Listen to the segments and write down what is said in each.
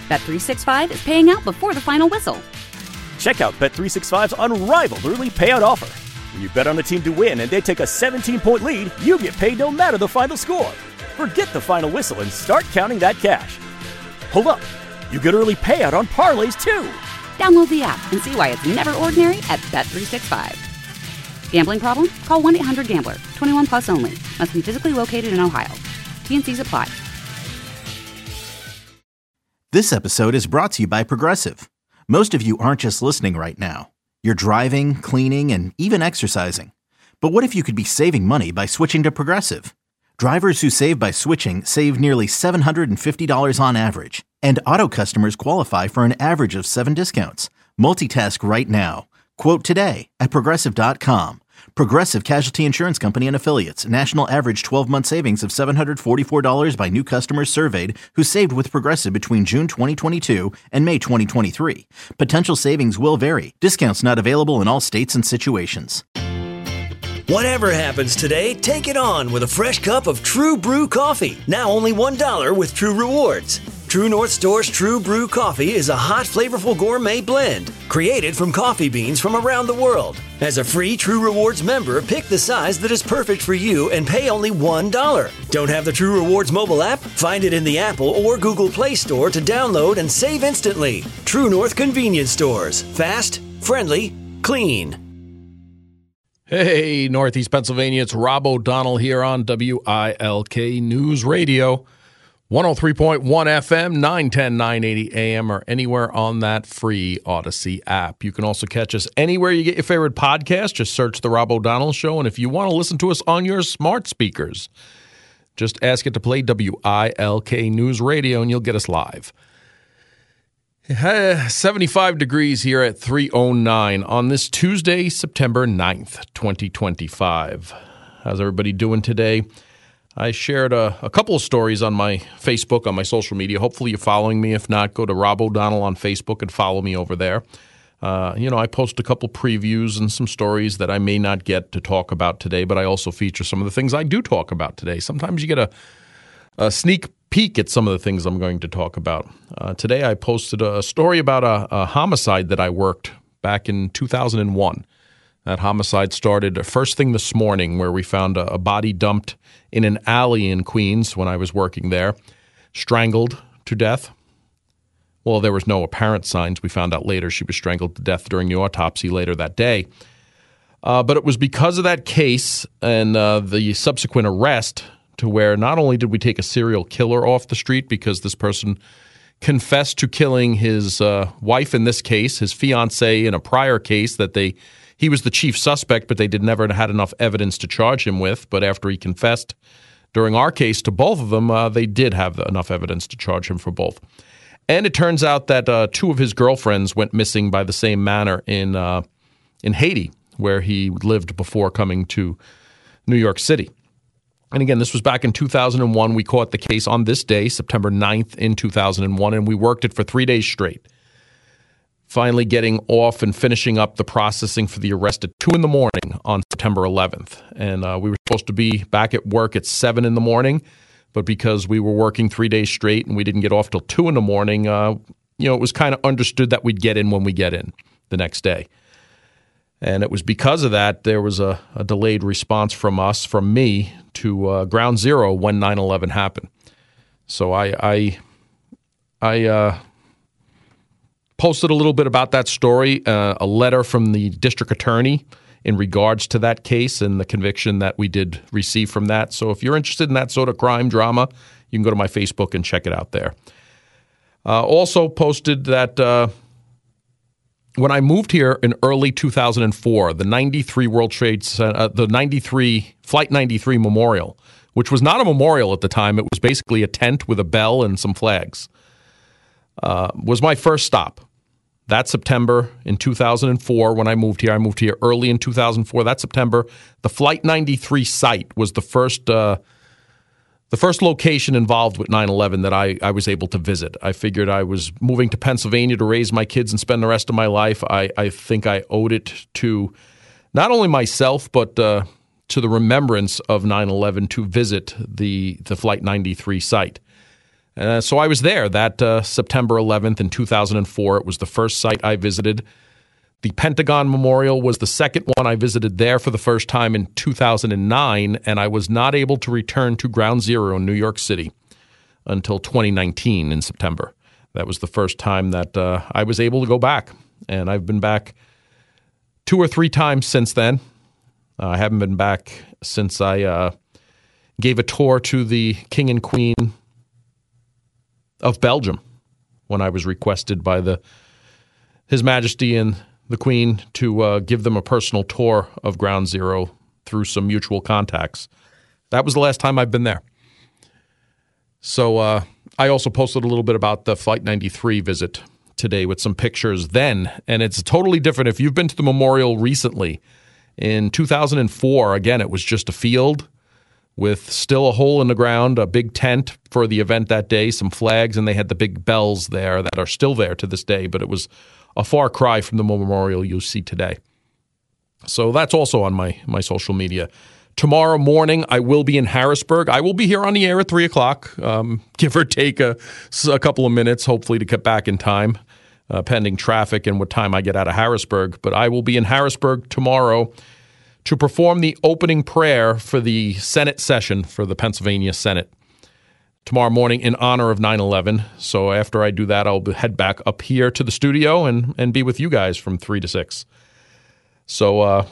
Bet365 is paying out before the final whistle. Check out Bet365's unrivaled early payout offer. When you bet on a team to win and they take a 17-point lead, you get paid no matter the final score. Forget the final whistle and start counting that cash. Hold up. You get early payout on parlays, too. Download the app and see why it's never ordinary at Bet365. Gambling problem? Call 1-800-GAMBLER. 21 plus only. Must be physically located in Ohio. T&Cs apply. This episode is brought to you by Progressive. Most of you aren't just listening right now. You're driving, cleaning, and even exercising. But what if you could be saving money by switching to Progressive? Drivers who save by switching save nearly $750 on average. And auto customers qualify for an average of 7 discounts. Multitask right now. Quote today at Progressive.com. Progressive Casualty Insurance Company and Affiliates. National average 12-month savings of $744 by new customers surveyed who saved with Progressive between June 2022 and May 2023. Potential savings will vary. Discounts not available in all states and situations. Whatever happens today, take it on with a fresh cup of True Brew coffee. Now only $1 with True Rewards. True North Store's True Brew coffee is a hot, flavorful gourmet blend created from coffee beans from around the world. As a free True Rewards member, pick the size that is perfect for you and pay only $1. Don't have the True Rewards mobile app? Find it in the Apple or Google Play Store to download and save instantly. True North Convenience Stores. Fast, friendly, clean. Hey, Northeast Pennsylvania, it's Rob O'Donnell here on WILK News Radio, 103.1 FM, 910, 980 AM, or anywhere on that free Odyssey app. You can also catch us anywhere you get your favorite podcast. Just search The Rob O'Donnell Show, and if you want to listen to us on your smart speakers, just ask it to play WILK News Radio, and you'll get us live. 75 degrees here at 3:09 on this Tuesday, September 9th, 2025. How's everybody doing today? I shared a couple of stories on my Facebook, on my social media. Hopefully you're following me. If not, go to Rob O'Donnell on Facebook and follow me over there. I post a couple previews and some stories that I may not get to talk about today, but I also feature some of the things I do talk about today. Sometimes you get a sneak peek at some of the things I'm going to talk about. Today I posted a story about a homicide that I worked back in 2001. That homicide started first thing this morning where we found a body dumped in an alley in Queens when I was working there, strangled to death. Well, there was no apparent signs. We found out later she was strangled to death during the autopsy later that day. But it was because of that case and the subsequent arrest to where not only did we take a serial killer off the street because this person confessed to killing his wife in this case, his fiancée in a prior case that he was the chief suspect, but they never had enough evidence to charge him with. But after he confessed during our case to both of them, they did have enough evidence to charge him for both. And it turns out that 2 of his girlfriends went missing by the same manner in Haiti, where he lived before coming to New York City. And again, this was back in 2001. We caught the case on this day, September 9th in 2001, and we worked it for 3 days straight. Finally getting off and finishing up the processing for the arrest at 2 in the morning on September 11th. And we were supposed to be back at work at 7 in the morning, but because we were working 3 days straight and we didn't get off till 2 in the morning, it was kind of understood that we'd get in when we get in the next day. And it was because of that there was a delayed response from me, to Ground Zero when 9/11 happened. So I posted a little bit about that story, a letter from the district attorney in regards to that case and the conviction that we did receive from that. So if you're interested in that sort of crime drama, you can go to my Facebook and check it out there. Also posted that when I moved here in early 2004, the 93 World Trade Center, Flight 93 Memorial, which was not a memorial at the time, it was basically a tent with a bell and some flags, was my first stop. That September in 2004, when I moved here early in 2004. That September, the Flight 93 site was the first location involved with 9/11 that I was able to visit. I figured I was moving to Pennsylvania to raise my kids and spend the rest of my life. I think I owed it to not only myself, but to the remembrance of 9/11 to visit the Flight 93 site. So I was there that September 11th in 2004. It was the first site I visited. The Pentagon Memorial was the second one I visited there for the first time in 2009, and I was not able to return to Ground Zero in New York City until 2019 in September. That was the first time that I was able to go back, and I've been back 2 or 3 times since then. I haven't been back since I gave a tour to the King and Queen of Belgium when I was requested by His Majesty and the Queen to give them a personal tour of Ground Zero through some mutual contacts. That was the last time I've been there. So I also posted a little bit about the Flight 93 visit today with some pictures then, and it's totally different. If you've been to the memorial recently, in 2004, again, it was just a field with still a hole in the ground, a big tent for the event that day, some flags, and they had the big bells there that are still there to this day, but it was a far cry from the memorial you see today. So that's also on my social media. Tomorrow morning, I will be in Harrisburg. I will be here on the air at 3 o'clock, give or take a couple of minutes, hopefully to get back in time, pending traffic and what time I get out of Harrisburg. But I will be in Harrisburg tomorrow to perform the opening prayer for the Senate session for the Pennsylvania Senate tomorrow morning in honor of 9/11. So after I do that, I'll head back up here to the studio and be with you guys from 3 to 6. So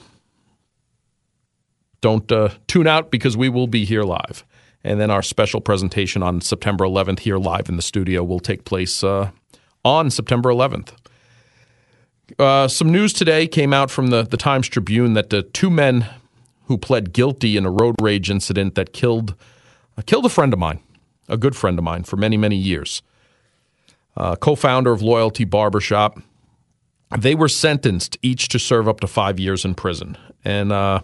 don't tune out because we will be here live. And then our special presentation on September 11th here live in the studio will take place on September 11th. Some news today came out from the Times Tribune that the 2 men who pled guilty in a road rage incident that killed a friend of mine, a good friend of mine for many, many years, co-founder of Loyalty Barbershop, they were sentenced each to serve up to 5 years in prison. And I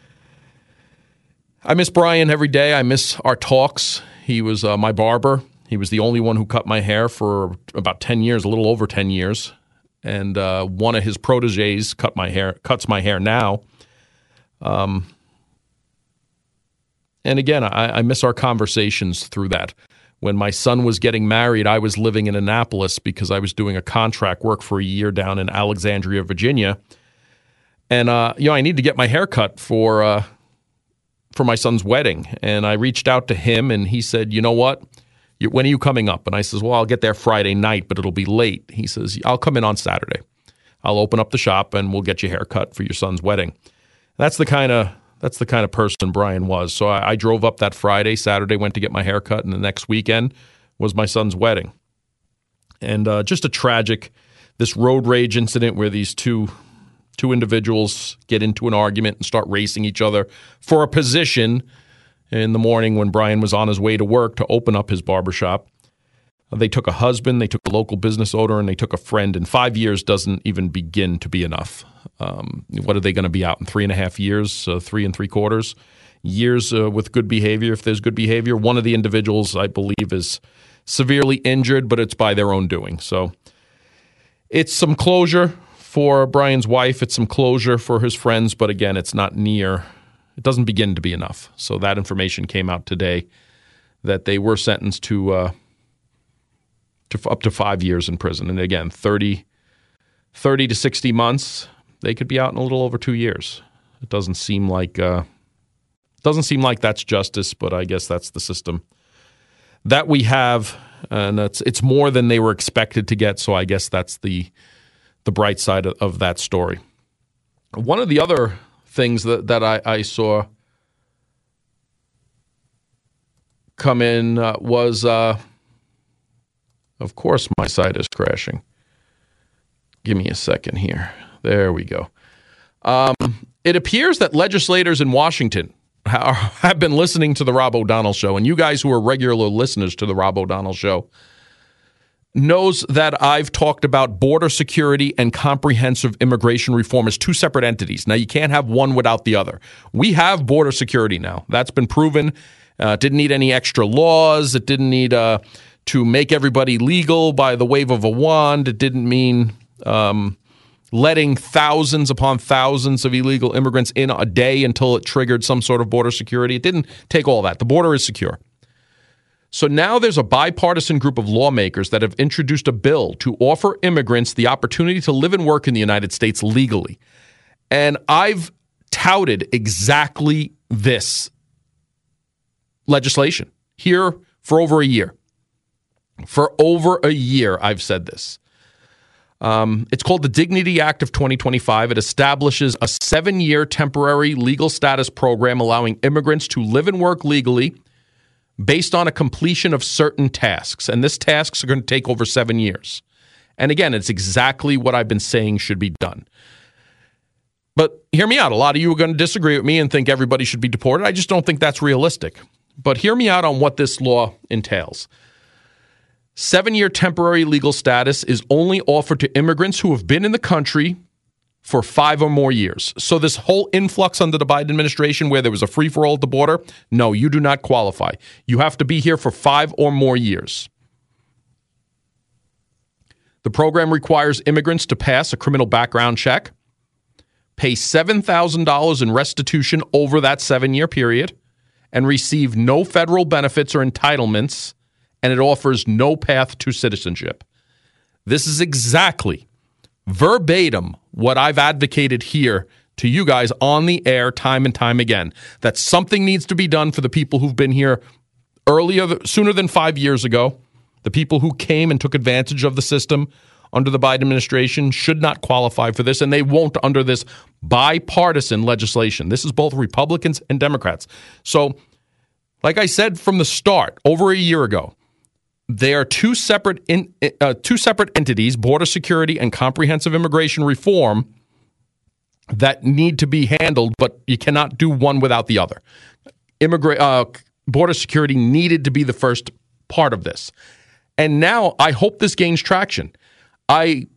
miss Brian every day. I miss our talks. He was my barber. He was the only one who cut my hair for about 10 years, a little over 10 years. And one of his proteges cuts my hair now. And again, I miss our conversations through that. When my son was getting married, I was living in Annapolis because I was doing a contract work for a year down in Alexandria, Virginia. And, I need to get my hair cut for my son's wedding. And I reached out to him and he said, you know what? When are you coming up? And I says, well, I'll get there Friday night, but it'll be late. He says, I'll come in on Saturday. I'll open up the shop and we'll get you a haircut for your son's wedding. That's the kind of person Brian was. So I drove up that Friday. Saturday went to get my haircut, and the next weekend was my son's wedding. And just a tragic, this road rage incident where these two individuals get into an argument and start racing each other for a position in the morning when Brian was on his way to work to open up his barbershop. They took a husband, they took a local business owner, and they took a friend, and 5 years doesn't even begin to be enough. What are they going to be out in 3.5 years, 3 3/4 years with good behavior, if there's good behavior? One of the individuals, I believe, is severely injured, but it's by their own doing. So it's some closure for Brian's wife. It's some closure for his friends, but again, it doesn't begin to be enough. So that information came out today that they were sentenced to up to 5 years in prison. And again, 30 to 60 months, they could be out in a little over 2 years. It doesn't seem like that's justice, but I guess that's the system that we have, and it's more than they were expected to get. So I guess that's the bright side of that story. One of the other things that I saw come in was, of course, my site is crashing. Give me a second here. There we go. It appears that legislators in Washington have been listening to the Rob O'Donnell Show, and you guys who are regular listeners to the Rob O'Donnell Show knows that I've talked about border security and comprehensive immigration reform as two separate entities. Now, you can't have one without the other. We have border security now. That's been proven. It didn't need any extra laws. It didn't need to make everybody legal by the wave of a wand. It didn't mean letting thousands upon thousands of illegal immigrants in a day until it triggered some sort of border security. It didn't take all that. The border is secure. So now there's a bipartisan group of lawmakers that have introduced a bill to offer immigrants the opportunity to live and work in the United States legally. And I've touted exactly this legislation here for over a year. For over a year, I've said this. It's called the Dignity Act of 2025. It establishes a 7-year temporary legal status program allowing immigrants to live and work legally based on a completion of certain tasks. And these tasks are going to take over 7 years. And again, it's exactly what I've been saying should be done. But hear me out. A lot of you are going to disagree with me and think everybody should be deported. I just don't think that's realistic. But hear me out on what this law entails. 7-year temporary legal status is only offered to immigrants who have been in the country for 5 or more years. So this whole influx under the Biden administration where there was a free-for-all at the border, no, you do not qualify. You have to be here for 5 or more years. The program requires immigrants to pass a criminal background check, pay $7,000 in restitution over that 7-year period, and receive no federal benefits or entitlements, and it offers no path to citizenship. This is exactly, verbatim, what I've advocated here to you guys on the air time and time again, that something needs to be done for the people who've been here sooner than 5 years ago. The people who came and took advantage of the system under the Biden administration should not qualify for this, and they won't under this bipartisan legislation. This is both Republicans and Democrats. So, like I said from the start, over a year ago, they are two separate entities, border security and comprehensive immigration reform, that need to be handled, but you cannot do one without the other. Border security needed to be the first part of this. And now I hope this gains traction. I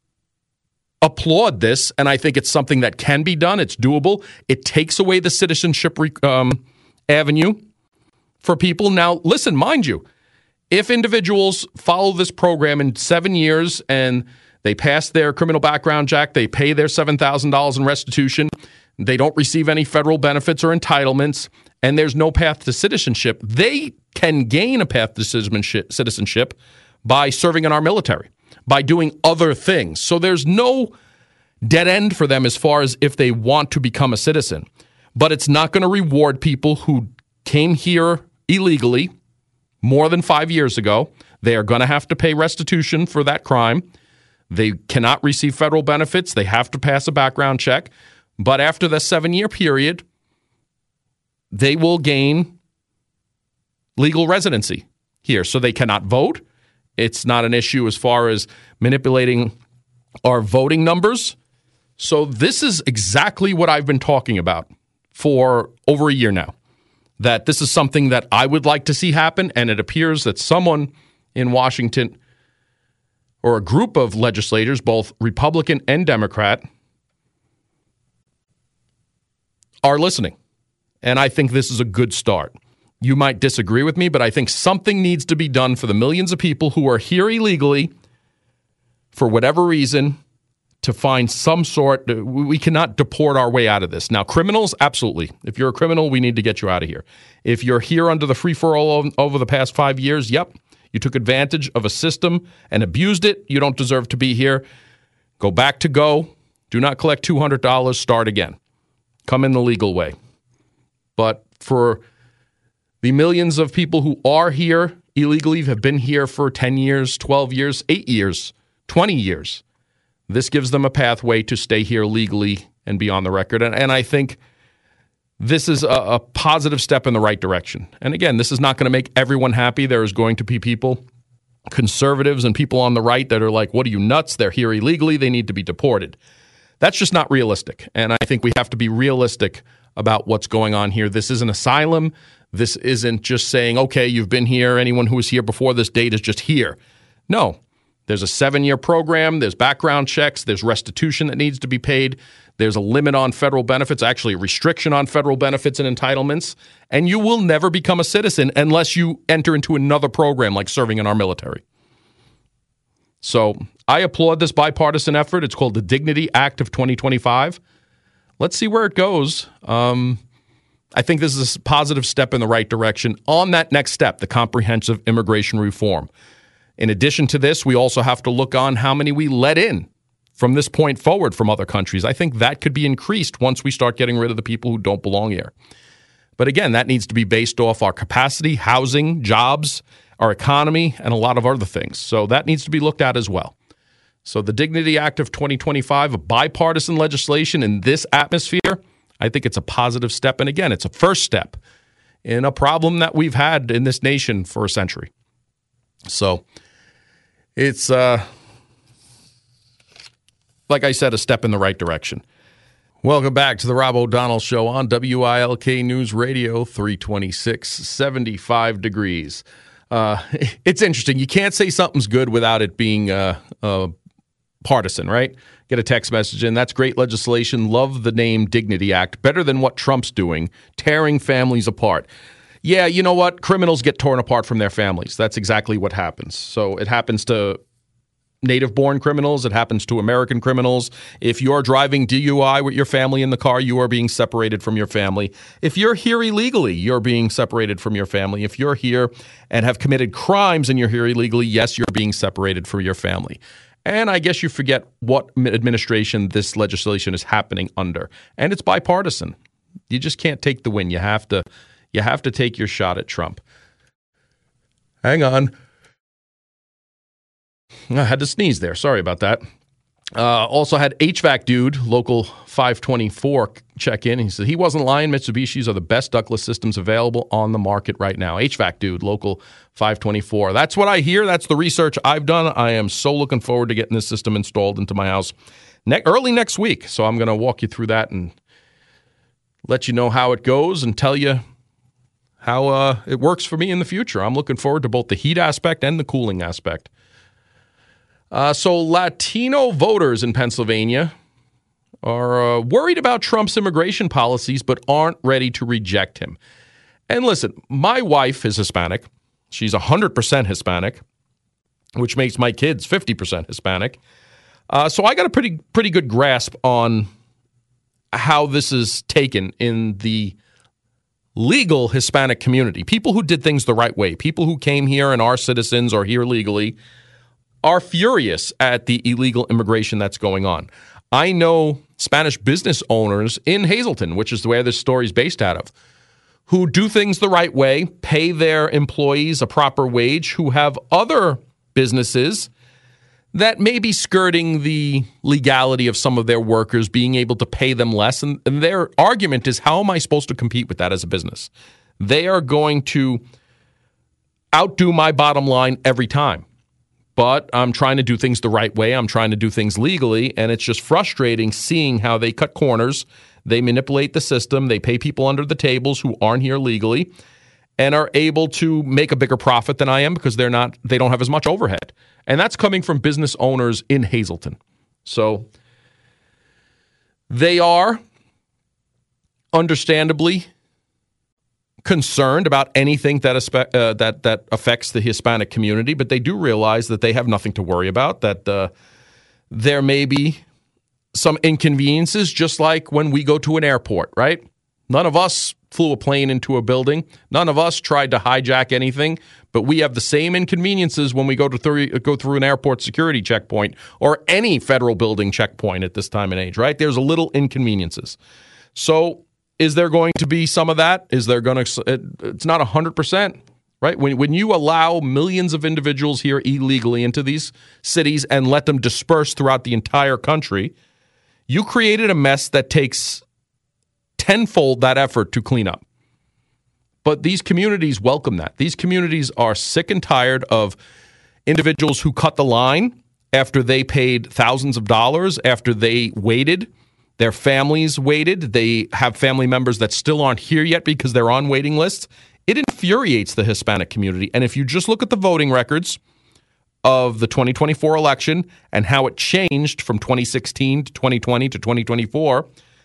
applaud this, and I think it's something that can be done. It's doable. It takes away the citizenship avenue for people. Now, listen, mind you, if individuals follow this program in 7 years and they pass their criminal background check, they pay their $7,000 in restitution, they don't receive any federal benefits or entitlements, and there's no path to citizenship, they can gain a path to citizenship by serving in our military, by doing other things. So there's no dead end for them as far as if they want to become a citizen. But it's not going to reward people who came here illegally more than 5 years ago. They are going to have to pay restitution for that crime. They cannot receive federal benefits. They have to pass a background check. But after the 7-year period, they will gain legal residency here. So they cannot vote. It's not an issue as far as manipulating our voting numbers. So this is exactly what I've been talking about for over a year now, that this is something that I would like to see happen, and it appears that someone in Washington or a group of legislators, both Republican and Democrat, are listening. And I think this is a good start. You might disagree with me, but I think something needs to be done for the millions of people who are here illegally for whatever reason to find some sort. We cannot deport our way out of this. Now, criminals, absolutely. If you're a criminal, we need to get you out of here. If you're here under the free-for-all over the past 5 years, yep, you took advantage of a system and abused it. You don't deserve to be here. Go back to go. Do not collect $200. Start again. Come in the legal way. But for the millions of people who are here illegally, have been here for 10 years, 12 years, 8 years, 20 years, this gives them a pathway to stay here legally and be on the record. And I think this is a positive step in the right direction. And again, this is not going to make everyone happy. There is going to be people, conservatives and people on the right, that are like, what are you, nuts? They're here illegally. They need to be deported. That's just not realistic. And I think we have to be realistic about what's going on here. This is an asylum. This isn't just saying, okay, you've been here. Anyone who was here before this date is just here. No. There's a 7-year program. There's background checks. There's restitution that needs to be paid. There's a limit on federal benefits, actually a restriction on federal benefits and entitlements. And you will never become a citizen unless you enter into another program like serving in our military. So I applaud this bipartisan effort. It's called the Dignity Act of 2025. Let's see where it goes. I think this is a positive step in the right direction on that next step, the comprehensive immigration reform. In addition to this, we also have to look on how many we let in from this point forward from other countries. I think that could be increased once we start getting rid of the people who don't belong here. But again, that needs to be based off our capacity, housing, jobs, our economy, and a lot of other things. So that needs to be looked at as well. So the Dignity Act of 2025, a bipartisan legislation in this atmosphere, I think it's a positive step. And again, it's a first step in a problem that we've had in this nation for a century. So it's, like I said, a step in the right direction. Welcome back to the Rob O'Donnell Show on WILK News Radio, 326, 75 degrees. It's interesting. You can't say something's good without it being partisan, right? Get a text message in. That's great legislation. Love the name Dignity Act. Better than what Trump's doing, tearing families apart. Yeah, you know what? Criminals get torn apart from their families. That's exactly what happens. So it happens to native-born criminals. It happens to American criminals. If you're driving DUI with your family in the car, you are being separated from your family. If you're here illegally, you're being separated from your family. If you're here and have committed crimes and you're here illegally, yes, you're being separated from your family. And I guess you forget what administration this legislation is happening under. And it's bipartisan. You just can't take the win. You have to take your shot at Trump. Hang on. I had to sneeze there. Sorry about that. Also had HVAC Dude, local 524, check in. He said he wasn't lying. Mitsubishis are the best ductless systems available on the market right now. HVAC Dude, local 524. That's what I hear. That's the research I've done. I am so looking forward to getting this system installed into my house early next week. So I'm going to walk you through that and let you know how it goes and tell you how it works for me in the future. I'm looking forward to both the heat aspect and the cooling aspect. So Latino voters in Pennsylvania are worried about Trump's immigration policies but aren't ready to reject him. And listen, my wife is Hispanic. She's 100% Hispanic, which makes my kids 50% Hispanic. So I got a pretty good grasp on how this is taken in the legal Hispanic community. People who did things the right way, people who came here and are citizens or here legally, are furious at the illegal immigration that's going on. I know Spanish business owners in Hazleton, which is where this story is based out of, who do things the right way, pay their employees a proper wage, who have other businesses that may be skirting the legality of some of their workers, being able to pay them less. And their argument is, how am I supposed to compete with that as a business? They are going to outdo my bottom line every time. But I'm trying to do things the right way. I'm trying to do things legally, and it's just frustrating seeing how they cut corners. They manipulate the system. They pay people under the tables who aren't here legally and are able to make a bigger profit than I am because they don't have as much overhead. And that's coming from business owners in Hazleton. So they are understandably concerned about anything that affects the Hispanic community, but they do realize that they have nothing to worry about, that there may be some inconveniences, just like when we go to an airport, right? None of us flew a plane into a building. None of us tried to hijack anything, but we have the same inconveniences when we go through an airport security checkpoint or any federal building checkpoint at this time and age, right? There's a little inconveniences. So is there going to be some of that? Is there going to? It's not 100%, right? When you allow millions of individuals here illegally into these cities and let them disperse throughout the entire country, you created a mess that takes tenfold that effort to clean up. But these communities welcome that. These communities are sick and tired of individuals who cut the line after they paid thousands of dollars, after they waited. Their families waited. They have family members that still aren't here yet because they're on waiting lists. It infuriates the Hispanic community. And if you just look at the voting records of the 2024 election and how it changed from 2016 to 2020 to 2024,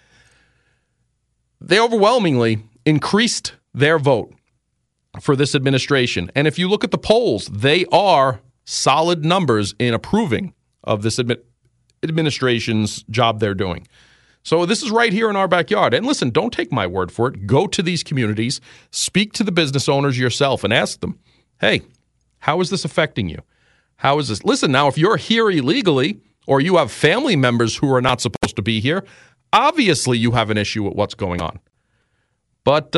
they overwhelmingly increased their vote for this administration. And if you look at the polls, they are solid numbers in approving of this administration's job they're doing. So this is right here in our backyard. And listen, don't take my word for it. Go to these communities, speak to the business owners yourself and ask them, hey, how is this affecting you? How is this? Listen, now, if you're here illegally or you have family members who are not supposed to be here, obviously you have an issue with what's going on. But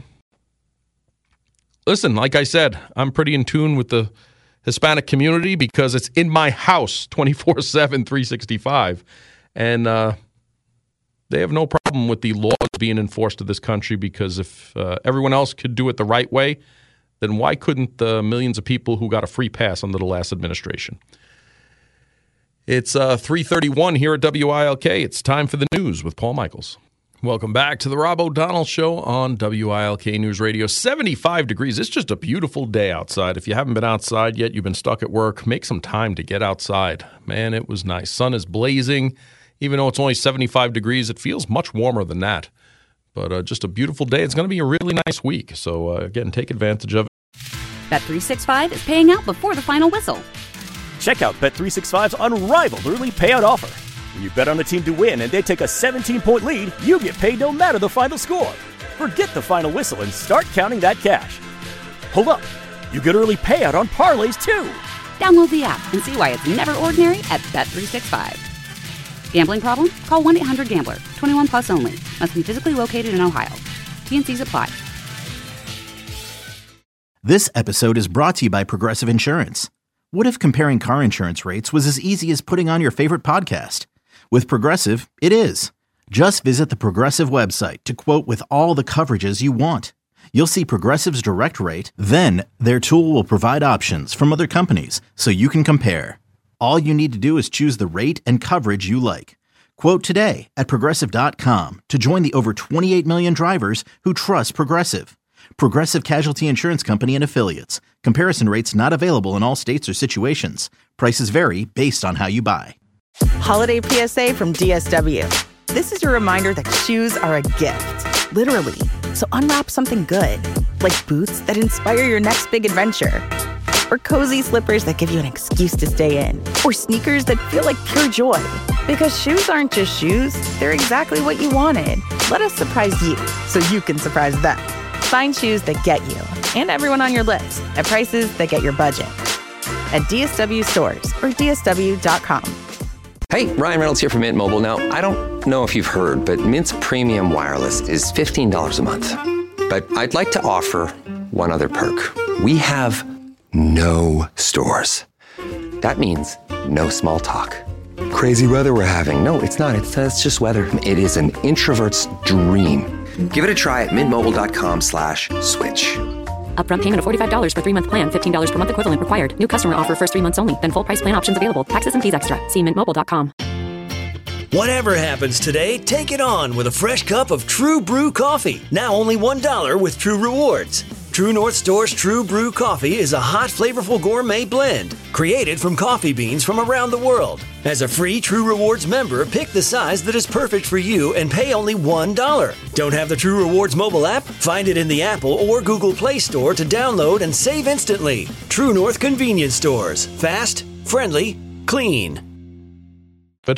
listen, like I said, I'm pretty in tune with the Hispanic community because it's in my house 24/7, 365. And they have no problem with the laws being enforced in this country because if everyone else could do it the right way, then why couldn't the millions of people who got a free pass under the last administration? It's 3:31 here at WILK. It's time for the news with Paul Michaels. Welcome back to the Rob O'Donnell Show on WILK News Radio. 75 degrees. It's just a beautiful day outside. If you haven't been outside yet, you've been stuck at work, make some time to get outside. Man, it was nice. Sun is blazing. Even though it's only 75 degrees, it feels much warmer than that. But just a beautiful day. It's going to be a really nice week. So, again, take advantage of it. Bet365 is paying out before the final whistle. Check out Bet365's unrivaled early payout offer. When you bet on a team to win and they take a 17-point lead, you get paid no matter the final score. Forget the final whistle and start counting that cash. Hold up. You get early payout on parlays, too. Download the app and see why it's never ordinary at Bet365. Gambling problem? Call 1-800-GAMBLER. 21 plus only. Must be physically located in Ohio. T&Cs apply. This episode is brought to you by Progressive Insurance. What if comparing car insurance rates was as easy as putting on your favorite podcast? With Progressive, it is. Just visit the Progressive website to quote with all the coverages you want. You'll see Progressive's direct rate, then their tool will provide options from other companies so you can compare. All you need to do is choose the rate and coverage you like. Quote today at Progressive.com to join the over 28 million drivers who trust Progressive. Progressive Casualty Insurance Company and Affiliates. Comparison rates not available in all states or situations. Prices vary based on how you buy. Holiday PSA from DSW. This is your reminder that shoes are a gift, literally. So unwrap something good, like boots that inspire your next big adventure, or cozy slippers that give you an excuse to stay in, or sneakers that feel like pure joy. Because shoes aren't just shoes, they're exactly what you wanted. Let us surprise you so you can surprise them. Find shoes that get you and everyone on your list at prices that get your budget. At DSW stores or DSW.com. Hey, Ryan Reynolds here from Mint Mobile. Now, I don't know if you've heard, but Mint's premium wireless is $15 a month. But I'd like to offer one other perk. We have no stores. That means no small talk. Crazy weather we're having. No, it's not. It's just weather. It is an introvert's dream. Give it a try at mintmobile.com/switch. Upfront payment of $45 for 3-month plan. $15 per month equivalent required. New customer offer first 3 months only. Then full price plan options available. Taxes and fees extra. See mintmobile.com. Whatever happens today, take it on with a fresh cup of True Brew coffee. Now only $1 with True Rewards. True North Store's True Brew Coffee is a hot, flavorful gourmet blend created from coffee beans from around the world. As a free True Rewards member, pick the size that is perfect for you and pay only $1. Don't have the True Rewards mobile app? Find it in the Apple or Google Play Store to download and save instantly. True North Convenience Stores. Fast, friendly, clean. But,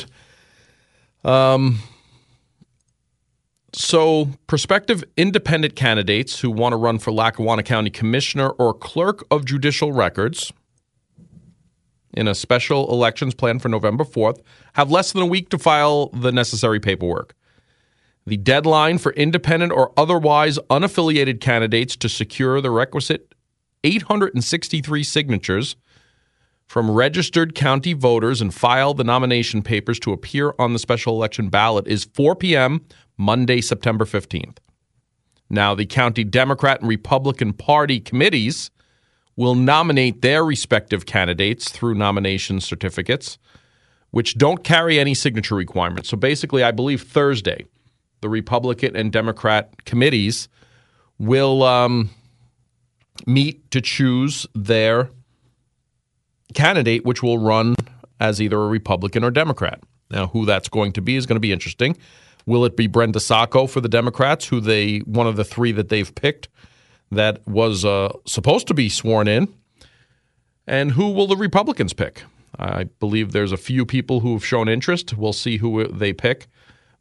so prospective independent candidates who want to run for Lackawanna County Commissioner or Clerk of Judicial Records in a special elections planned for November 4th have less than a week to file the necessary paperwork. The deadline for independent or otherwise unaffiliated candidates to secure the requisite 863 signatures from registered county voters and file the nomination papers to appear on the special election ballot is 4 p.m. Monday, September 15th. Now, the county Democrat and Republican Party committees will nominate their respective candidates through nomination certificates, which don't carry any signature requirements. So basically, I believe Thursday, the Republican and Democrat committees will meet to choose their candidate, which will run as either a Republican or Democrat. Now, who that's going to be is going to be interesting. Will it be Brenda Sacco for the Democrats, one of the three that they've picked that was supposed to be sworn in? And who will the Republicans pick? I believe there's a few people who have shown interest. We'll see who they pick.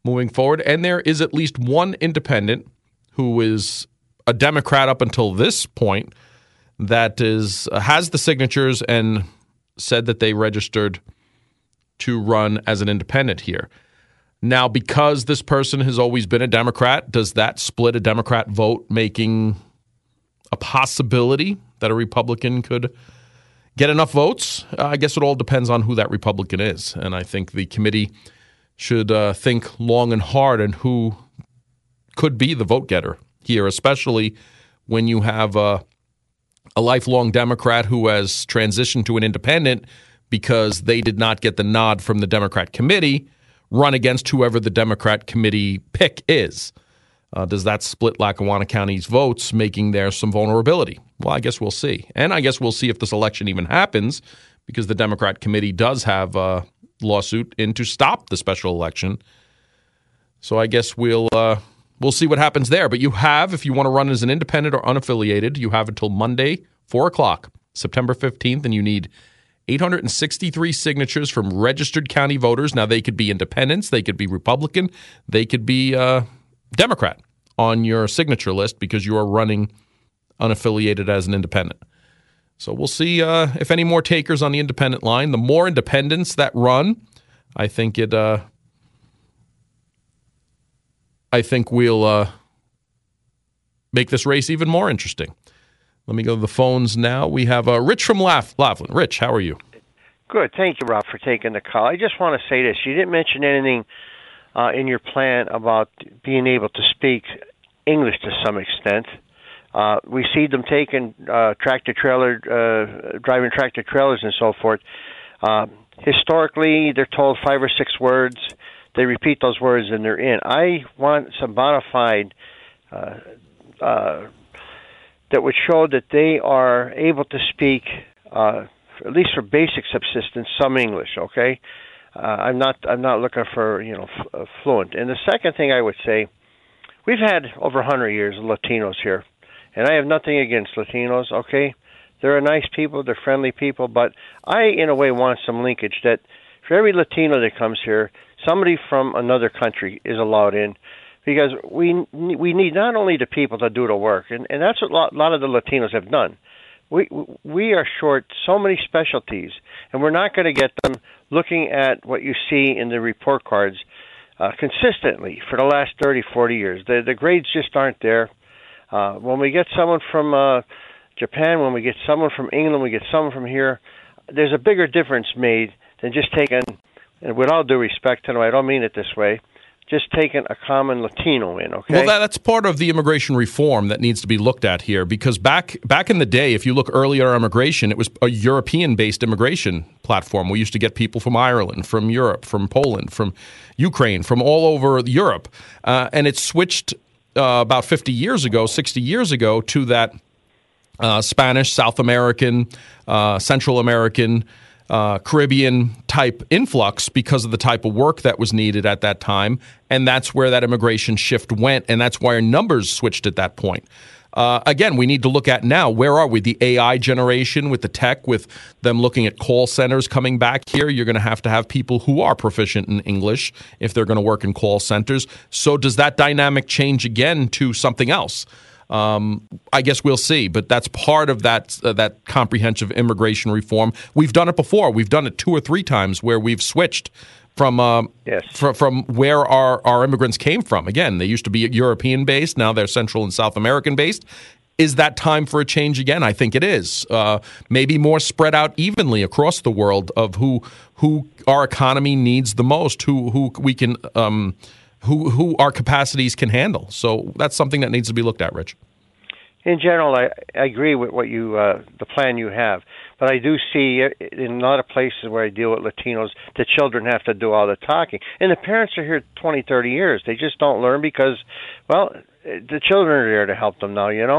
moving forward. And there is at least one independent who is a Democrat up until this point that has the signatures and said that they registered to run as an independent here. Now, because this person has always been a Democrat, does that split a Democrat vote, making a possibility that a Republican could get enough votes? I guess it all depends on who that Republican is. And I think the committee should think long and hard on who could be the vote getter here, especially when you have a lifelong Democrat who has transitioned to an independent because they did not get the nod from the Democrat committee, run against whoever the Democrat committee pick is. Does that split Lackawanna County's votes, making there some vulnerability? Well, I guess we'll see. And I guess we'll see if this election even happens, because the Democrat committee does have a lawsuit in to stop the special election. So I guess we'll see what happens there. But you have, if you want to run as an independent or unaffiliated, you have until Monday, 4 o'clock, September 15th, and you need 863 signatures from registered county voters. Now, they could be independents, they could be Republican, they could be Democrat on your signature list because you are running unaffiliated as an independent. So we'll see if any more takers on the independent line. The more independents that run, I think we'll make this race even more interesting. Let me go to the phones now. We have Rich from Laughlin. Rich, how are you? Good. Thank you, Rob, for taking the call. I just want to say this. You didn't mention anything in your plan about being able to speak English to some extent. We see them taking driving tractor trailers and so forth. Historically, they're told 5 or 6 words. They repeat those words and they're in. I want some bona fide that would show that they are able to speak, at least for basic subsistence, some English. Okay, I'm not looking for fluent. And the second thing I would say, we've had over 100 years of Latinos here, and I have nothing against Latinos. Okay, they're a nice people, they're friendly people, but I, in a way, want some linkage that for every Latino that comes here, somebody from another country is allowed in. Because we need not only the people to do the work, and that's what a lot of the Latinos have done. We are short so many specialties, and we're not going to get them looking at what you see in the report cards consistently for the last 30, 40 years. The grades just aren't there. When we get someone from Japan, when we get someone from England, we get someone from here, there's a bigger difference made than just taking, and with all due respect to them, I don't mean it this way, just taking a common Latino in, okay? Well, that's part of the immigration reform that needs to be looked at here, because back in the day, if you look earlier at immigration, it was a European-based immigration platform. We used to get people from Ireland, from Europe, from Poland, from Ukraine, from all over Europe. And it switched about 50 years ago, 60 years ago, to that Spanish, South American, Central American, Caribbean type influx because of the type of work that was needed at that time. And that's where that immigration shift went. And that's why our numbers switched at that point. Again, we need to look at now, where are we? The AI generation with the tech, with them looking at call centers coming back here. You're going to have people who are proficient in English if they're going to work in call centers. So does that dynamic change again to something else? I guess we'll see, but that's part of that comprehensive immigration reform. We've done it before. We've done it 2 or 3 times where we've switched from from where our immigrants came from. Again, they used to be European based. Now they're Central and South American based. Is that time for a change again? I think it is. Maybe more spread out evenly across the world of who our economy needs the most, who we can. Who our capacities can handle. So that's something that needs to be looked at, Rich. In general, I agree with what the plan you have. But I do see in a lot of places where I deal with Latinos, the children have to do all the talking. And the parents are here 20, 30 years. They just don't learn because, well, the children are there to help them now, In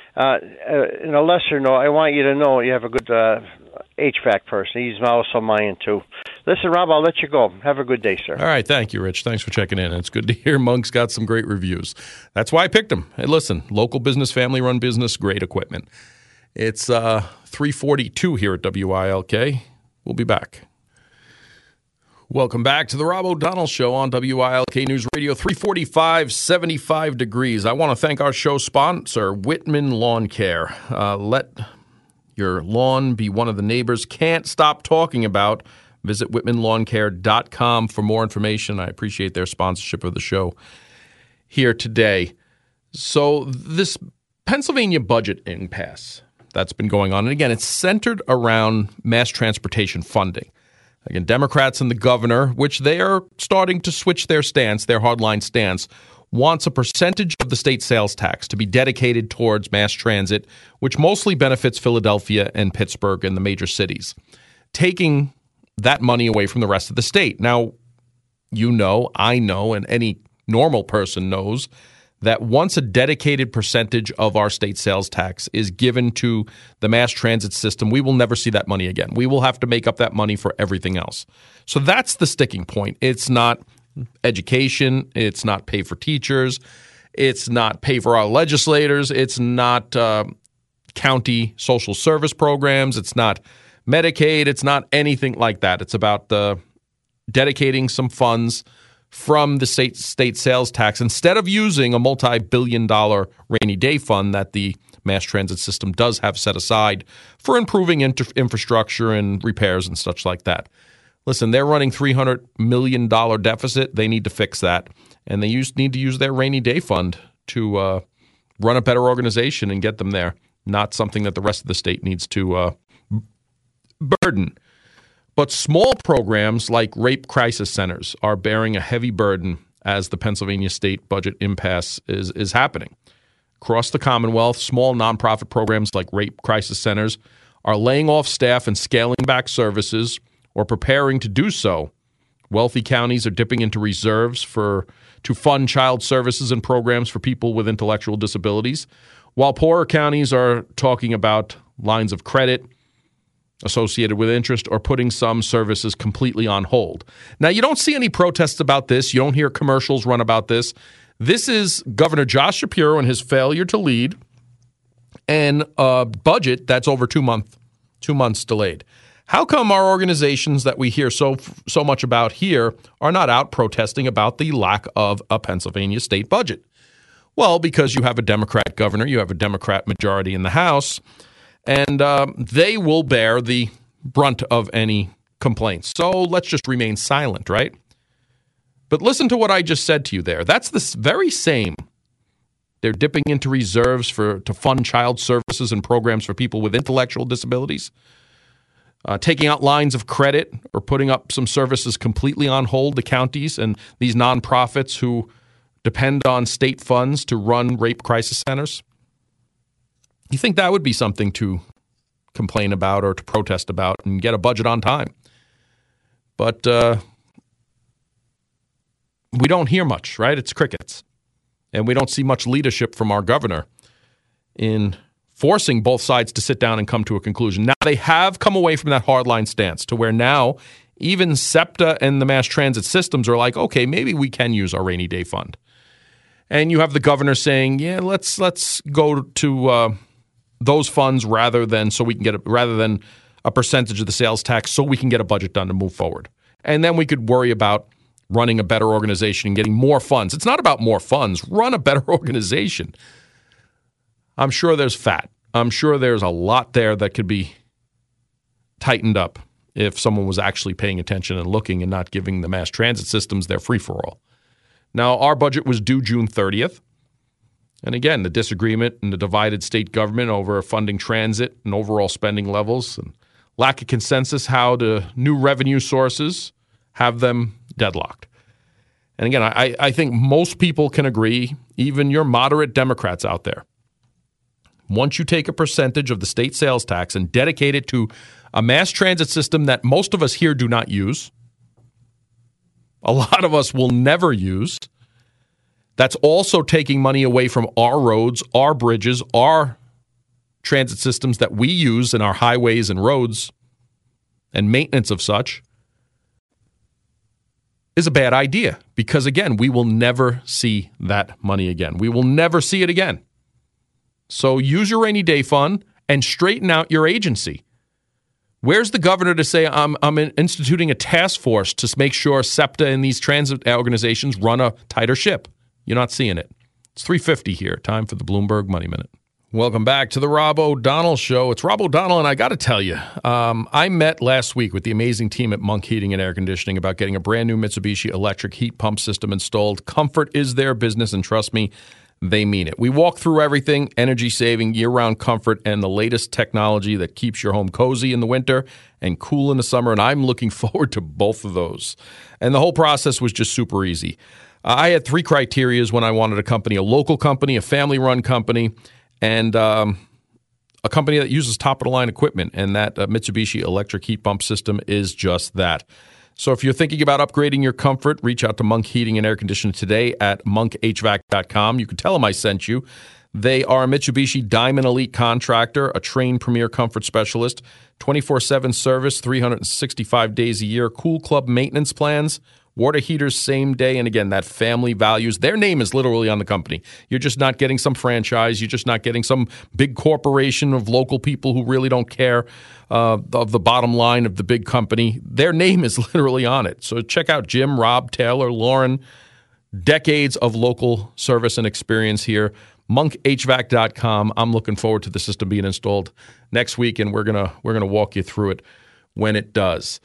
a lesser note, I want you to know you have a good HVAC person. He's also mine, too. Listen, Rob, I'll let you go. Have a good day, sir. All right. Thank you, Rich. Thanks for checking in. It's good to hear Monk's got some great reviews. That's why I picked him. Hey, listen, local business, family-run business, great equipment. It's 3:42 here at WILK. We'll be back. Welcome back to the Rob O'Donnell Show on WILK News Radio, 345, 75 degrees. I want to thank our show sponsor, Whitman Lawn Care. Let your lawn be one of the neighbors can't stop talking about. Visit whitmanlawncare.com for more information. I appreciate their sponsorship of the show here today. So this Pennsylvania budget impasse that's been going on, and again, it's centered around mass transportation funding. Again, Democrats and the governor, which they are starting to switch their stance, their hardline stance, wants a percentage of the state sales tax to be dedicated towards mass transit, which mostly benefits Philadelphia and Pittsburgh and the major cities, taking that money away from the rest of the state. Now, you know, I know, and any normal person knows that once a dedicated percentage of our state sales tax is given to the mass transit system, we will never see that money again. We will have to make up that money for everything else. So that's the sticking point. It's not education. It's not pay for teachers. It's not pay for our legislators. It's not county social service programs. It's not Medicaid. It's not anything like that. It's about dedicating some funds from the state sales tax instead of using a multi-billion-dollar rainy day fund that the mass transit system does have set aside for improving infrastructure and repairs and such like that. Listen, they're running $300 million deficit. They need to fix that. And they need to use their rainy day fund to run a better organization and get them there, not something that the rest of the state needs to burden. But small programs like rape crisis centers are bearing a heavy burden as the Pennsylvania state budget impasse is happening. Across the Commonwealth, small nonprofit programs like rape crisis centers are laying off staff and scaling back services or preparing to do so. Wealthy counties are dipping into reserves to fund child services and programs for people with intellectual disabilities, while poorer counties are talking about lines of credit associated with interest or putting some services completely on hold. Now, you don't see any protests about this. You don't hear commercials run about this. This is Governor Josh Shapiro and his failure to lead and a budget that's over 2 months delayed. How come our organizations that we hear so much about here are not out protesting about the lack of a Pennsylvania state budget? Well, because you have a Democrat governor, you have a Democrat majority in the House, and they will bear the brunt of any complaints. So let's just remain silent, right? But listen to what I just said to you there. That's the very same. They're dipping into reserves to fund child services and programs for people with intellectual disabilities, taking out lines of credit or putting up some services completely on hold, the counties and these nonprofits who depend on state funds to run rape crisis centers. You think that would be something to complain about or to protest about and get a budget on time. But we don't hear much, right? It's crickets. And we don't see much leadership from our governor in forcing both sides to sit down and come to a conclusion. Now, they have come away from that hardline stance to where now even SEPTA and the mass transit systems are like, okay, maybe we can use our rainy day fund. And you have the governor saying, yeah, let's go to those funds rather than a percentage of the sales tax so we can get a budget done to move forward. And then we could worry about running a better organization and getting more funds. It's not about more funds. Run a better organization. I'm sure there's fat. I'm sure there's a lot there that could be tightened up if someone was actually paying attention and looking and not giving the mass transit systems their free-for-all. Now, our budget was due June 30th. And again, the disagreement and the divided state government over funding transit and overall spending levels and lack of consensus how to new revenue sources have them deadlocked. And again, I think most people can agree, even your moderate Democrats out there, once you take a percentage of the state sales tax and dedicate it to a mass transit system that most of us here do not use, a lot of us will never use, that's also taking money away from our roads, our bridges, our transit systems that we use in our highways and roads and maintenance of such, is a bad idea. Because, again, we will never see that money again. We will never see it again. So use your rainy day fund and straighten out your agency. Where's the governor to say I'm instituting a task force to make sure SEPTA and these transit organizations run a tighter ship? You're not seeing it. It's 3:50 here. Time for the Bloomberg Money Minute. Welcome back to the Rob O'Donnell Show. It's Rob O'Donnell, and I got to tell you, I met last week with the amazing team at Monk Heating and Air Conditioning about getting a brand new Mitsubishi electric heat pump system installed. Comfort is their business, and trust me, they mean it. We walk through everything, energy saving, year-round comfort, and the latest technology that keeps your home cozy in the winter and cool in the summer, and I'm looking forward to both of those. And the whole process was just super easy. I had 3 criterias when I wanted a company: a local company, a family-run company, and a company that uses top-of-the-line equipment, and that Mitsubishi electric heat pump system is just that. So if you're thinking about upgrading your comfort, reach out to Monk Heating and Air Conditioning today at monkhvac.com. You can tell them I sent you. They are a Mitsubishi Diamond Elite contractor, a trained premier comfort specialist, 24/7 service, 365 days a year, Cool Club maintenance plans, water heaters same day, and again, that family values. Their name is literally on the company. You're just not getting some franchise. You're just not getting some big corporation of local people who really don't care of the bottom line of the big company. Their name is literally on it. So check out Jim, Rob, Taylor, Lauren. Decades of local service and experience here. monkhvac.com. I'm looking forward to the system being installed next week, and we're gonna walk you through it when it does.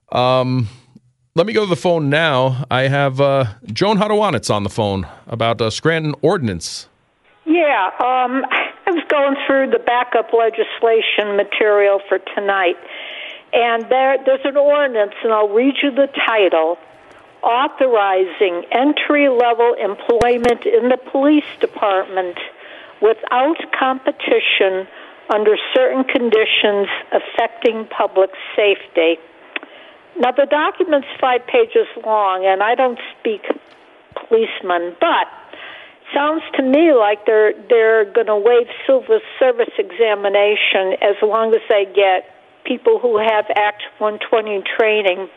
Let me go to the phone now. I have Joan Hodowanitz on the phone about Scranton ordinance. Yeah, I was going through the backup legislation material for tonight, and there's an ordinance, and I'll read you the title: authorizing entry-level employment in the police department without competition under certain conditions affecting public safety. Now, the document's 5 pages long, and I don't speak policeman, but sounds to me like they're going to waive civil service examination as long as they get people who have Act 120 training.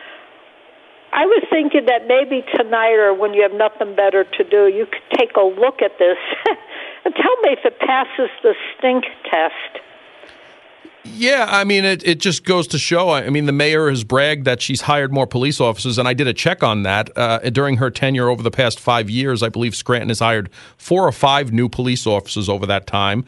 I was thinking that maybe tonight, or when you have nothing better to do, you could take a look at this and tell me if it passes the stink test. Yeah, I mean, it just goes to show. I mean, the mayor has bragged that she's hired more police officers, and I did a check on that. During her tenure over the past 5 years, I believe Scranton has hired 4 or 5 new police officers over that time.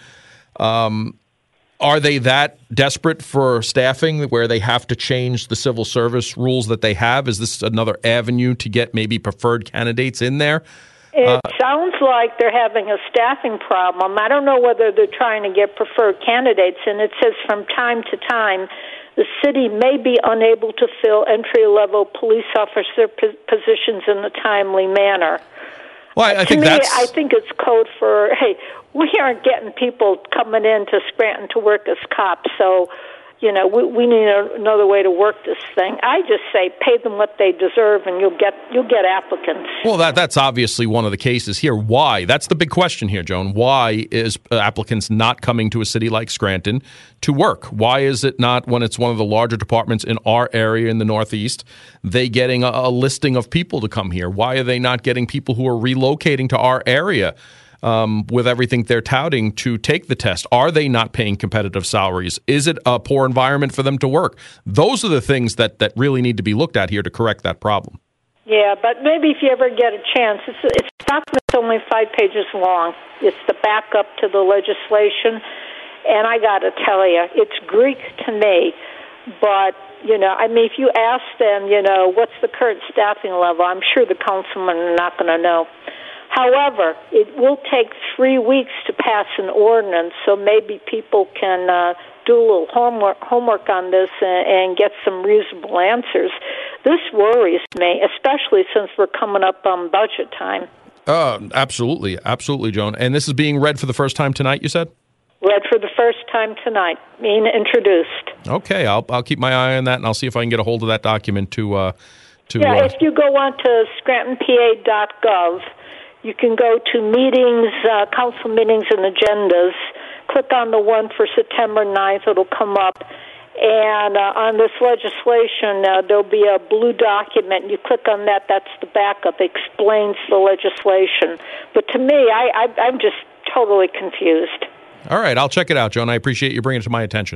Are they that desperate for staffing where they have to change the civil service rules that they have? Is this another avenue to get maybe preferred candidates in there? It sounds like they're having a staffing problem. I don't know whether they're trying to get preferred candidates, and it says from time to time the city may be unable to fill entry-level police officer positions in a timely manner. Well, I think it's code for, hey, we aren't getting people coming into Scranton to work as cops, so we need another way to work this thing. I just say pay them what they deserve, and you'll get applicants. Well, that's obviously one of the cases here. Why? That's the big question here, Joan. Why is applicants not coming to a city like Scranton to work? Why is it not, when it's one of the larger departments in our area in the Northeast, they getting a listing of people to come here? Why are they not getting people who are relocating to our area? With everything they're touting to take the test? Are they not paying competitive salaries? Is it a poor environment for them to work? Those are the things that really need to be looked at here to correct that problem. Yeah, but maybe if you ever get a chance, it's document's only 5 pages long. It's the backup to the legislation, and I got to tell you, it's Greek to me. But if you ask them, what's the current staffing level, I'm sure the councilmen are not going to know. However, it will take 3 weeks to pass an ordinance, so maybe people can do a little homework on this and get some reasonable answers. This worries me, especially since we're coming up on budget time. Absolutely, Joan. And this is being read for the first time tonight, you said? Read for the first time tonight, being introduced. Okay, I'll keep my eye on that, and I'll see if I can get a hold of that document to if you go on to scrantonpa.gov, you can go to meetings, council meetings and agendas, click on the one for September 9th, it'll come up, and on this legislation, there'll be a blue document, you click on that, that's the backup, it explains the legislation. But to me, I'm just totally confused. All right, I'll check it out, Joan. I appreciate you bringing it to my attention.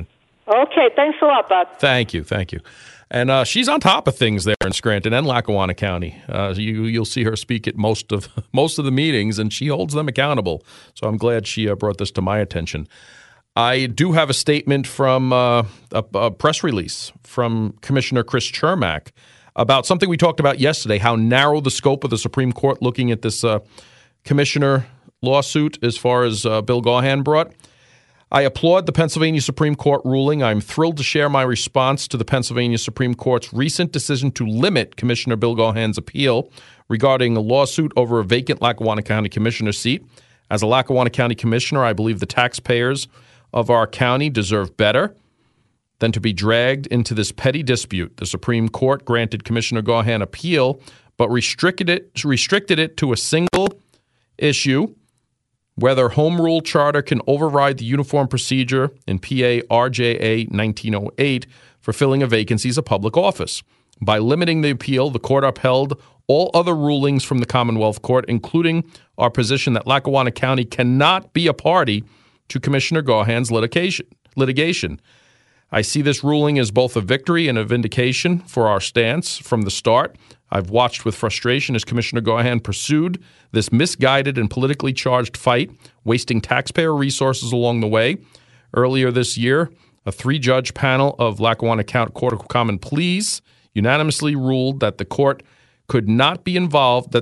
Okay, thanks a lot, Bud. Thank you. And she's on top of things there in Scranton and Lackawanna County. You'll see her speak at most of the meetings, and she holds them accountable. So I'm glad she brought this to my attention. I do have a statement from a press release from Commissioner Chris Chermak about something we talked about yesterday, how narrow the scope of the Supreme Court looking at this commissioner lawsuit as far as Bill Gaughan brought. I applaud the Pennsylvania Supreme Court ruling. I'm thrilled to share my response to the Pennsylvania Supreme Court's recent decision to limit Commissioner Bill Gaughan's appeal regarding a lawsuit over a vacant Lackawanna County commissioner seat. As a Lackawanna County commissioner, I believe the taxpayers of our county deserve better than to be dragged into this petty dispute. The Supreme Court granted Commissioner Gaughan appeal, but restricted it to a single issue: whether Home Rule Charter can override the uniform procedure in PA RJA 1908 for filling a vacancy as a public office. By limiting the appeal, the court upheld all other rulings from the Commonwealth Court, including our position that Lackawanna County cannot be a party to Commissioner Gaughan's litigation. I see this ruling as both a victory and a vindication for our stance from the start. I've watched with frustration as Commissioner Gaughan pursued this misguided and politically charged fight, wasting taxpayer resources along the way. Earlier this year, a 3-judge panel of Lackawanna County Court of Common Pleas unanimously ruled that the county could not be involved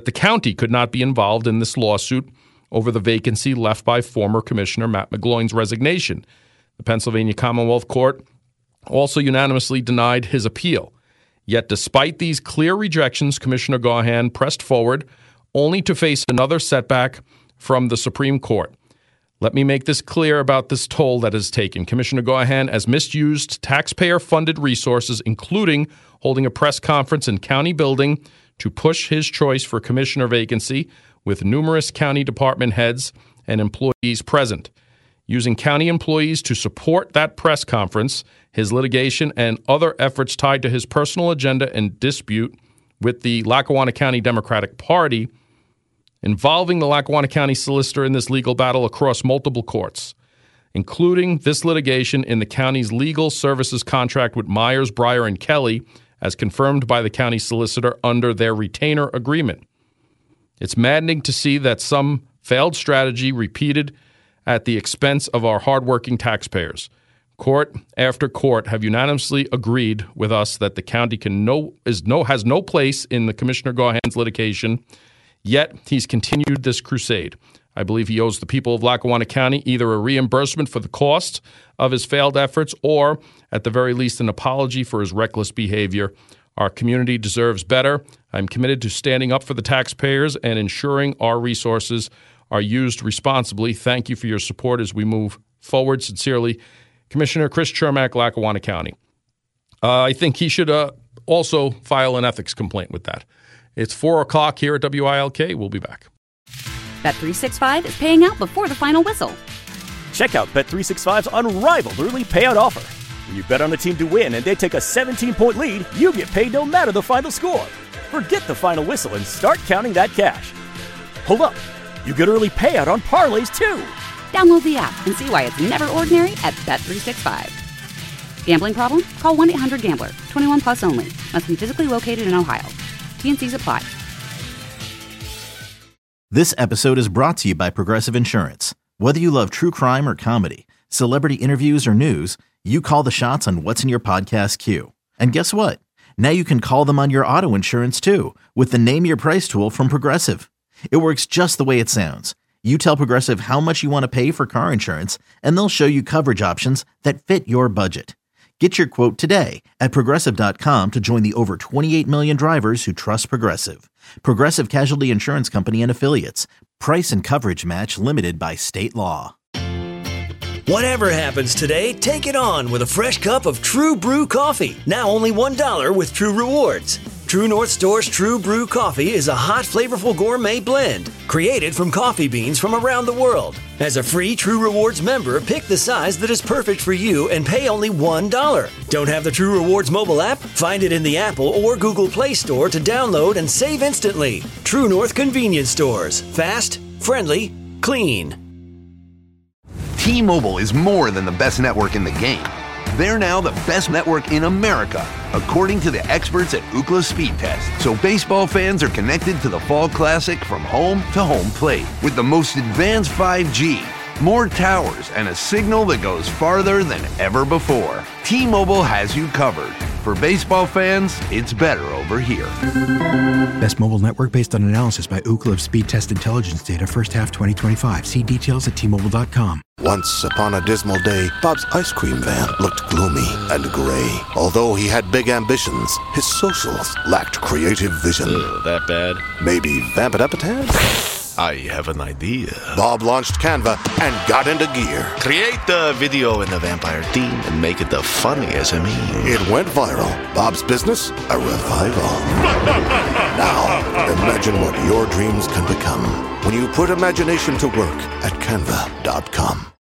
in this lawsuit over the vacancy left by former Commissioner Matt McGloin's resignation. The Pennsylvania Commonwealth Court also unanimously denied his appeal. Yet despite these clear rejections, Commissioner Gaughan pressed forward, only to face another setback from the Supreme Court. Let me make this clear about this toll that is taken. Commissioner Gaughan has misused taxpayer-funded resources, including holding a press conference in county building to push his choice for commissioner vacancy with numerous county department heads and employees present. Using county employees to support that press conference, his litigation, and other efforts tied to his personal agenda and dispute with the Lackawanna County Democratic Party, involving the Lackawanna County solicitor in this legal battle across multiple courts, including this litigation in the county's legal services contract with Myers, Breyer, and Kelly, as confirmed by the county solicitor under their retainer agreement. It's maddening to see that some failed strategy repeated at the expense of our hardworking taxpayers. Court after court have unanimously agreed with us that the county has no place in the Commissioner Gaughan's litigation, yet he's continued this crusade. I believe he owes the people of Lackawanna County either a reimbursement for the cost of his failed efforts or, at the very least, an apology for his reckless behavior. Our community deserves better. I'm committed to standing up for the taxpayers and ensuring our resources are used responsibly. Thank you for your support as we move forward. Sincerely, Commissioner Chris Chermak, Lackawanna County. I think he should also file an ethics complaint with that. It's 4 o'clock here at WILK. We'll be back. Bet365 is paying out before the final whistle. Check out Bet365's unrivaled early payout offer. When you bet on a team to win and they take a 17-point lead, you get paid no matter the final score. Forget the final whistle and start counting that cash. Hold up. You get early payout on parlays, too. Download the app and see why it's never ordinary at Bet365. Gambling problem? Call 1-800-GAMBLER. 21 plus only. Must be physically located in Ohio. T&Cs apply. This episode is brought to you by Progressive Insurance. Whether you love true crime or comedy, celebrity interviews or news, you call the shots on what's in your podcast queue. And guess what? Now you can call them on your auto insurance, too, with the Name Your Price tool from Progressive. It works just the way it sounds. You tell Progressive how much you want to pay for car insurance, and they'll show you coverage options that fit your budget. Get your quote today at Progressive.com to join the over 28 million drivers who trust Progressive. Progressive Casualty Insurance Company and Affiliates. Price and coverage match limited by state law. Whatever happens today, take it on with a fresh cup of True Brew coffee. Now only $1 with True Rewards. True North Store's True Brew coffee is a hot, flavorful gourmet blend created from coffee beans from around the world. As a free True Rewards member, pick the size that is perfect for you and pay only $1. Don't have the True Rewards mobile app? Find it in the Apple or Google Play Store to download and save instantly. True North Convenience Stores. Fast, friendly, clean. T-Mobile is more than the best network in the game. They're now the best network in America, according to the experts at Ookla Speed Test. So baseball fans are connected to the Fall Classic from home to home plate with the most advanced 5G, more towers, and a signal that goes farther than ever before. T-Mobile has you covered. For baseball fans, it's better over here. Best mobile network based on analysis by Ookla of Speed Test Intelligence data first half 2025. See details at T-Mobile.com. Once upon a dismal day, Bob's ice cream van looked gloomy and gray. Although he had big ambitions, his socials lacked creative vision. That bad? Maybe vamp it up a tad? I have an idea. Bob launched Canva and got into gear. Create the video in the vampire theme and make it the funniest SME. It went viral. Bob's business, a revival. Now, imagine what your dreams can become when you put imagination to work at Canva.com.